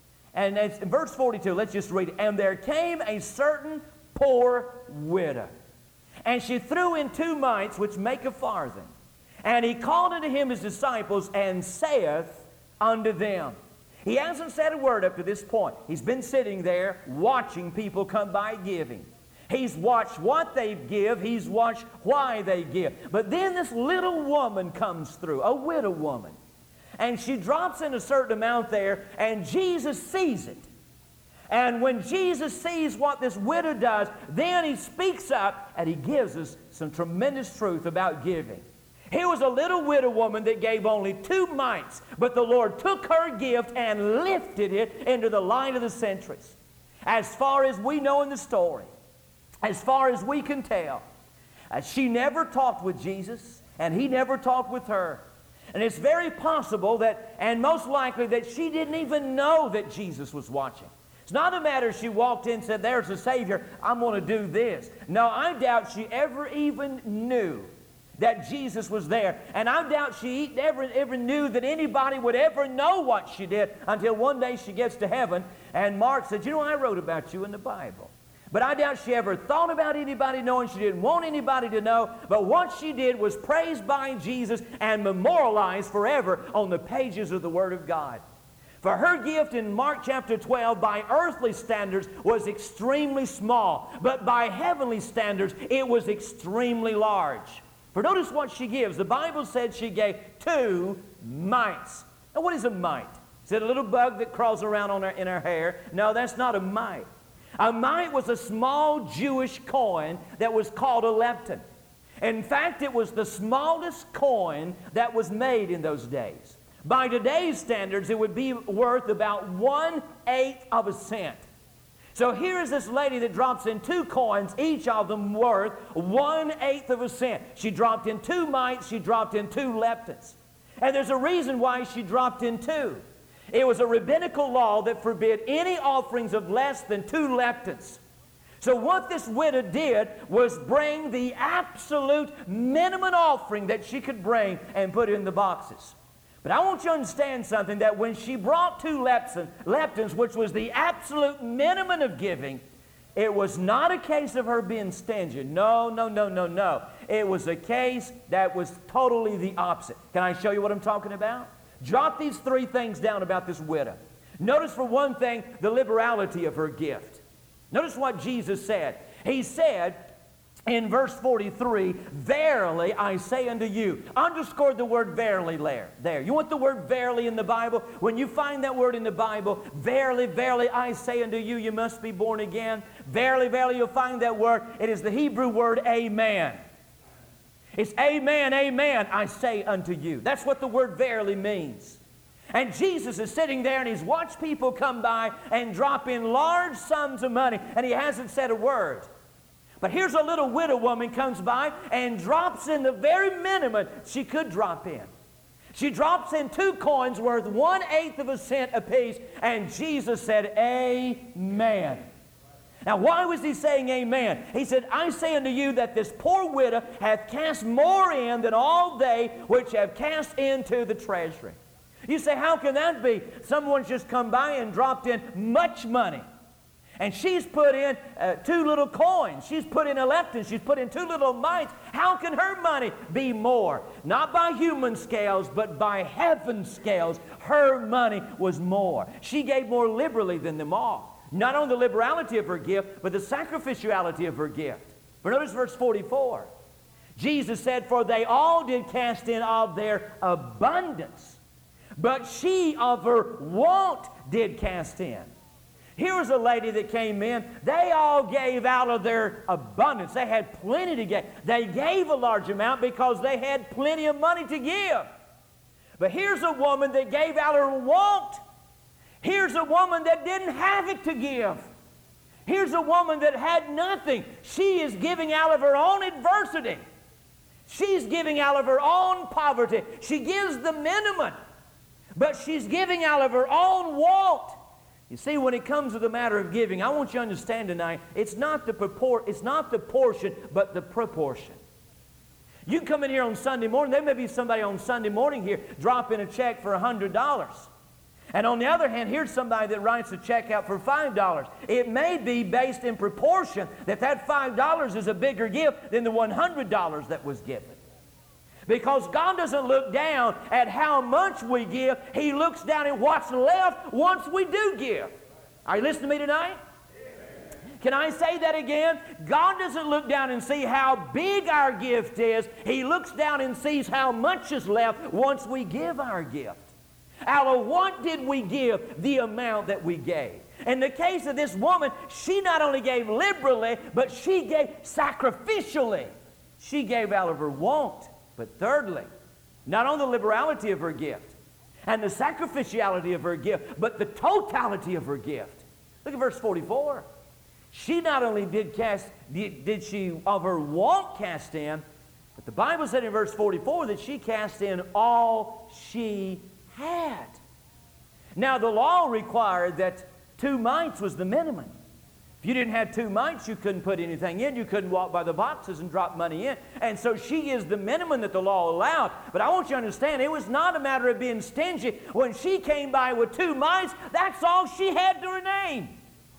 And it's in verse 42, let's just read it. And there came a certain poor widow, and she threw in 2 mites, which make a farthing. And He called unto Him His disciples, and saith unto them. He hasn't said a word up to this point. He's been sitting there watching people come by giving. He's watched what they give. He's watched why they give. But then this little woman comes through, a widow woman. And she drops in a certain amount there, and Jesus sees it. And when Jesus sees what this widow does, then He speaks up and He gives us some tremendous truth about giving. Here was a little widow woman that gave only 2 mites, but the Lord took her gift and lifted it into the light of the centuries. As far as we know in the story, as far as we can tell, she never talked with Jesus, and He never talked with her. And it's very possible that, and most likely, that she didn't even know that Jesus was watching. It's not a matter she walked in and said, there's a Savior, I'm going to do this. No, I doubt she ever even knew that Jesus was there. And I doubt she ever knew that anybody would ever know what she did until one day she gets to heaven. And Mark said, you know, I wrote about you in the Bible. But I doubt she ever thought about anybody knowing. She didn't want anybody to know. But what she did was praised by Jesus and memorialized forever on the pages of the Word of God. For her gift in Mark chapter 12, by earthly standards, was extremely small. But by heavenly standards, it was extremely large. For notice what she gives. The Bible said she gave 2 mites. Now, what is a mite? Is it a little bug that crawls around in her hair? No, that's not a mite. A mite was a small Jewish coin that was called a lepton. In fact, it was the smallest coin that was made in those days. By today's standards, it would be worth about 1/8 of a cent. So here is this lady that drops in 2 coins, each of them worth 1/8 of a cent. She dropped in 2 mites, she dropped in 2 leptons. And there's a reason why she dropped in 2. It was a rabbinical law that forbid any offerings of less than 2 leptons. So what this widow did was bring the absolute minimum offering that she could bring and put in the boxes. But I want you to understand something, that when she brought 2 leptons, which was the absolute minimum of giving, it was not a case of her being stingy. No, no, no, no, no. It was a case that was totally the opposite. Can I show you what I'm talking about? Jot these 3 things down about this widow. Notice, for one thing, the liberality of her gift. Notice what Jesus said. He said in verse 43, "Verily I say unto you." Underscore the word verily there. You want the word verily in the Bible? When you find that word in the Bible, verily, verily I say unto you, you must be born again. Verily, verily, you'll find that word. It is the Hebrew word amen. It's amen, amen, I say unto you. That's what the word verily means. And Jesus is sitting there, and he's watched people come by and drop in large sums of money, and he hasn't said a word. But here's a little widow woman comes by and drops in the very minimum she could drop in. She drops in 2 coins worth 1/8 of a cent apiece, and Jesus said, amen. Now, why was he saying amen? He said, I say unto you that this poor widow hath cast more in than all they which have cast into the treasury. You say, how can that be? Someone's just come by and dropped in much money. And she's put in 2 little coins. She's put in a lepton. She's put in 2 little mites. How can her money be more? Not by human scales, but by heaven's scales. Her money was more. She gave more liberally than them all. Not only the liberality of her gift, but the sacrificiality of her gift. For notice verse 44. Jesus said, for they all did cast in of their abundance, but she of her want did cast in. Here was a lady that came in. They all gave out of their abundance. They had plenty to give. They gave a large amount because they had plenty of money to give. But here's a woman that gave out her want. Here's a woman that didn't have it to give. Here's a woman that had nothing. She is giving out of her own adversity. She's giving out of her own poverty. She gives the minimum, but she's giving out of her own want. You see, when it comes to the matter of giving, I want you to understand tonight, it's not the portion, but the proportion. You can come in here on Sunday morning. There may be somebody on Sunday morning here drop in a check for $100. And on the other hand, here's somebody that writes a check out for $5. It may be based in proportion that $5 is a bigger gift than the $100 that was given. Because God doesn't look down at how much we give. He looks down at what's left once we do give. Are you listening to me tonight? Can I say that again? God doesn't look down and see how big our gift is. He looks down and sees how much is left once we give our gift. Out of what did we give? The amount that we gave. In the case of this woman, she not only gave liberally, but she gave sacrificially. She gave out of her want. But thirdly, not only the liberality of her gift and the sacrificiality of her gift, but the totality of her gift. Look at verse 44. She not only did she of her want cast in, but the Bible said in verse 44 that she cast in all she had. Now the law required that 2 mites was the minimum. If you didn't have 2 mites, you couldn't put anything in. You couldn't walk by the boxes and drop money in. And so she is the minimum that the law allowed. But I want you to understand, it was not a matter of being stingy. When she came by with 2 mites, that's all she had to her name.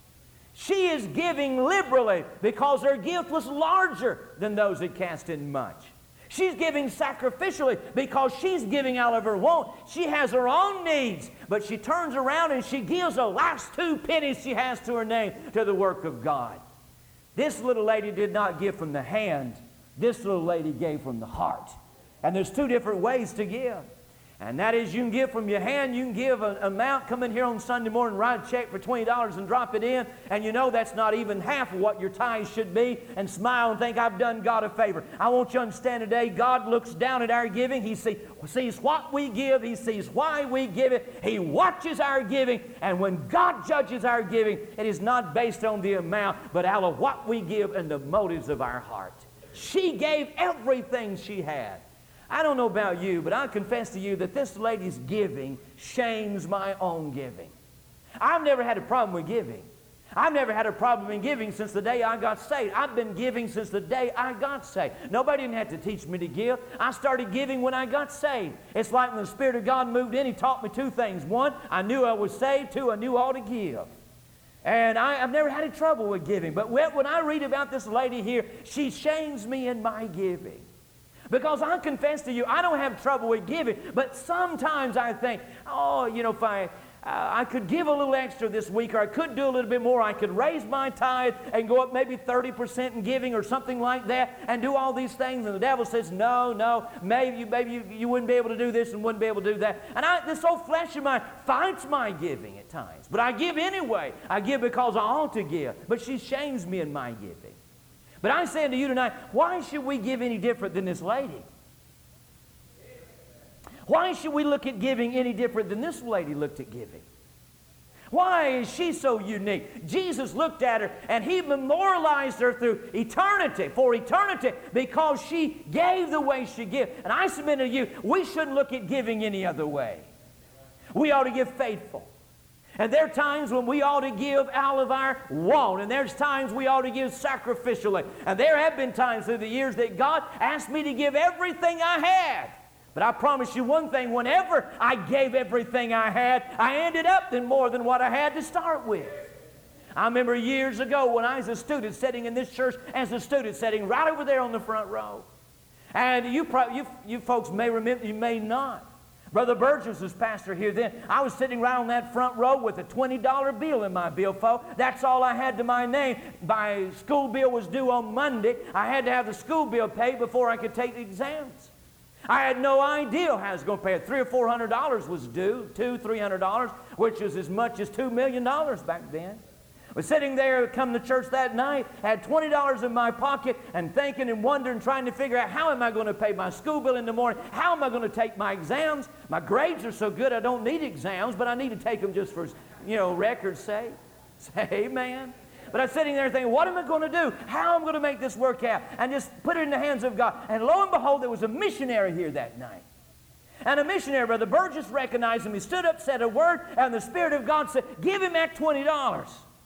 She is giving liberally because her gift was larger than those that cast in much. She's giving sacrificially because she's giving out of her want. She has her own needs, but she turns around and she gives the last 2 pennies she has to her name to the work of God. This little lady did not give from the hand. This little lady gave from the heart. And there's 2 different ways to give. And that is, you can give from your hand, you can give an amount, come in here on Sunday morning, write a check for $20 and drop it in, and you know that's not even half of what your tithe should be, and smile and think, I've done God a favor. I want you to understand today, God looks down at our giving. He sees what we give. He sees why we give it. He watches our giving, and when God judges our giving, it is not based on the amount, but out of what we give and the motives of our heart. She gave everything she had. I don't know about you, but I confess to you that this lady's giving shames my own giving. I've never had a problem with giving. I've never had a problem in giving since the day I got saved. I've been giving since the day I got saved. Nobody didn't have to teach me to give. I started giving when I got saved. It's like when the Spirit of God moved in, He taught me two things. One, I knew I was saved. Two, I knew I ought to give. And I've never had any trouble with giving. But when I read about this lady here, she shames me in my giving. Because I confess to you, I don't have trouble with giving, but sometimes I think, oh, you know, if I could give a little extra this week, or I could do a little bit more, I could raise my tithe and go up maybe 30% in giving or something like that and do all these things. And the devil says, no, maybe you wouldn't be able to do this and wouldn't be able to do that. And this old flesh of mine fights my giving at times. But I give anyway. I give because I ought to give. But she shames me in my giving. But I'm saying to you tonight, why should we give any different than this lady? Why should we look at giving any different than this lady looked at giving? Why is she so unique? Jesus looked at her and He memorialized her through eternity, for eternity, because she gave the way she gave. And I submit to you, we shouldn't look at giving any other way. We ought to give faithful. And there are times when we ought to give out of our want. And there's times we ought to give sacrificially. And there have been times through the years that God asked me to give everything I had. But I promise you one thing, whenever I gave everything I had, I ended up in more than what I had to start with. I remember years ago when I was a student sitting in this church as a student, sitting right over there on the front row. And you folks may remember, you may not. Brother Burgess was pastor here then. I was sitting right on that front row with a $20 bill in my billfold. That's all I had to my name. My school bill was due on Monday. I had to have the school bill paid before I could take the exams. I had no idea how I was going to pay it. $300 or $400 was due, $300, which is as much as $2 million back then. I was sitting there, come to church that night, had $20 in my pocket, and thinking and wondering, trying to figure out how am I going to pay my school bill in the morning? How am I going to take my exams? My grades are so good I don't need exams, but I need to take them just for, record's sake. Say amen. But I was sitting there thinking, what am I going to do? How am I going to make this work out? And just put it in the hands of God. And lo and behold, there was a missionary here that night. And a missionary, Brother Burgess, recognized him. He stood up, said a word, and the Spirit of God said, give him that $20.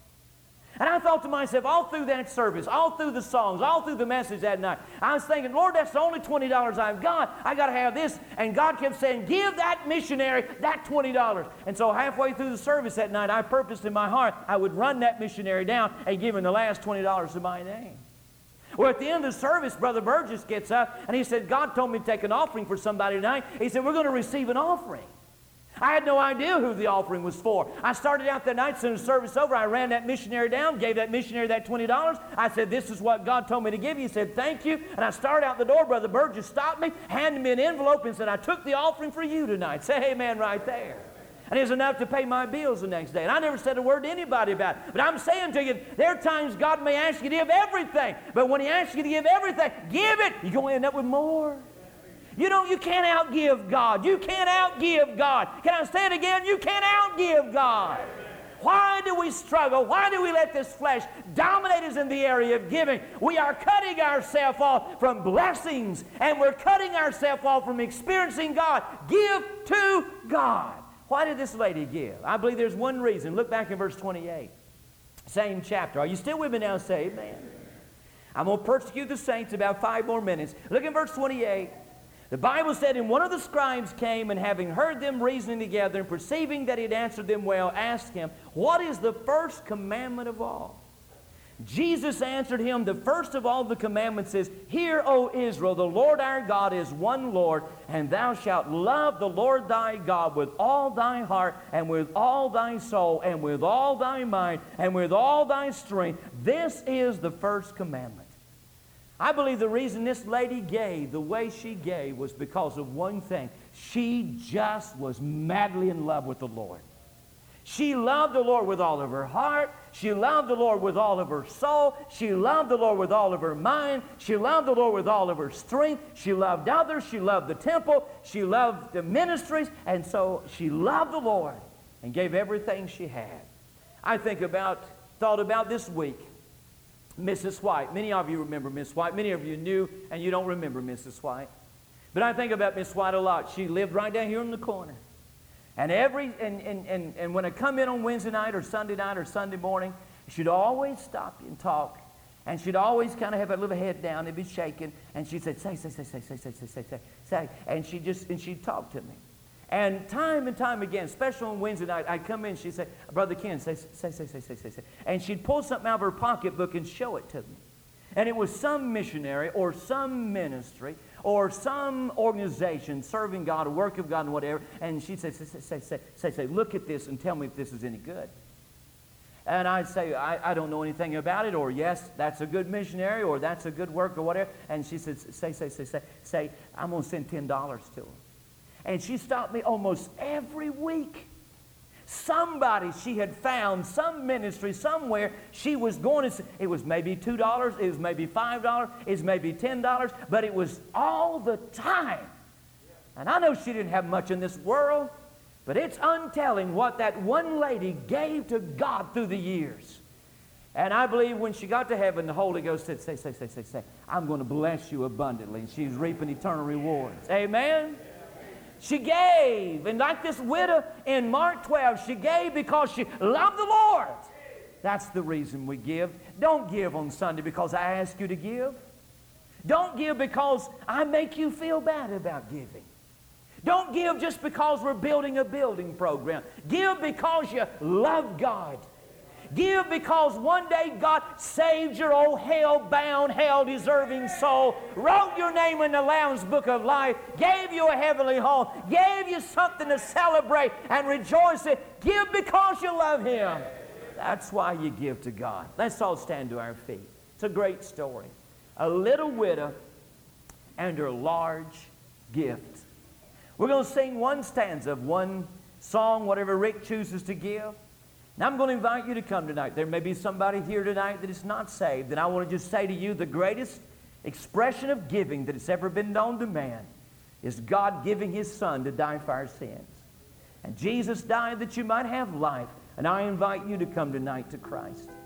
And I thought to myself, all through that service, all through the songs, all through the message that night, I was thinking, Lord, that's the only $20 I've got. I got to have this. And God kept saying, give that missionary that $20. And so halfway through the service that night, I purposed in my heart I would run that missionary down and give him the last $20 to my name. Well, at the end of the service, Brother Burgess gets up, and he said, God told me to take an offering for somebody tonight. He said, we're going to receive an offering. I had no idea who the offering was for. I started out that night, as soon as the service over, I ran that missionary down, gave that missionary that $20. I said, this is what God told me to give you. He said, thank you. And I started out the door. Brother Burgess stopped me, handed me an envelope, and said, I took the offering for you tonight. Say amen right there. And it was enough to pay my bills the next day. And I never said a word to anybody about it. But I'm saying to you, there are times God may ask you to give everything. But when He asks you to give everything, give it. You're going to end up with more. You can't outgive God. You can't outgive God. Can I say it again? You can't outgive God. Why do we struggle? Why do we let this flesh dominate us in the area of giving? We are cutting ourselves off from blessings, and we're cutting ourselves off from experiencing God. Give to God. Why did this lady give? I believe there's one reason. Look back in verse 28. Same chapter. Are you still with me now? Say amen. I'm going to persecute the saints about 5 more minutes. Look in verse 28. The Bible said, and one of the scribes came, and having heard them reasoning together, and perceiving that he had answered them well, asked him, what is the first commandment of all? Jesus answered him, the first of all the commandments is, hear, O Israel, the Lord our God is one Lord, and thou shalt love the Lord thy God with all thy heart, and with all thy soul, and with all thy mind, and with all thy strength. This is the first commandment. I believe the reason this lady gave the way she gave was because of one thing. She just was madly in love with the Lord. She loved the Lord with all of her heart. She loved the Lord with all of her soul. She loved the Lord with all of her mind. She loved the Lord with all of her strength. She loved others. She loved the temple. She loved the ministries. And so she loved the Lord and gave everything she had. I thought about this week, Mrs. White. Many of you remember Miss White. Many of you knew, and you don't remember Mrs. White. But I think about Miss White a lot. She lived right down here in the corner. And when I come in on Wednesday night or Sunday morning, she'd always stop and talk. And she'd always kind of have her little head down and be shaking. And she'd say, say. And she'd talk to me. And time again, especially on Wednesday night, I'd come in and she'd say, Brother Ken, say. And she'd pull something out of her pocketbook and show it to me. And it was some missionary or some ministry or some organization serving God, a work of God and whatever. And she'd say, look at this and tell me if this is any good. And I'd say, I don't know anything about it, or yes, that's a good missionary, or that's a good work, or whatever. And she said, say, I'm going to send $10 to her. And she stopped me almost every week. Somebody she had found, some ministry somewhere, she was going to, it was maybe $2, it was maybe $5, it was maybe $10, but it was all the time. And I know she didn't have much in this world, but it's untelling what that one lady gave to God through the years. And I believe when she got to heaven, the Holy Ghost said, say, I'm going to bless you abundantly. And she's reaping eternal rewards. Amen? She gave, and like this widow in Mark 12, she gave because she loved the Lord. That's the reason we give. Don't give on Sunday because I ask you to give. Don't give because I make you feel bad about giving. Don't give just because we're building a building program. Give because you love God. Give because one day God saved your old hell-bound, hell-deserving soul, wrote your name in the Lamb's Book of Life, gave you a heavenly home, gave you something to celebrate and rejoice in. Give because you love Him. That's why you give to God. Let's all stand to our feet. It's a great story. A little widow and her large gift. We're going to sing one stanza of one song, whatever Rick chooses to give. Now, I'm going to invite you to come tonight. There may be somebody here tonight that is not saved, and I want to just say to you the greatest expression of giving that has ever been known to man is God giving His Son to die for our sins. And Jesus died that you might have life, and I invite you to come tonight to Christ.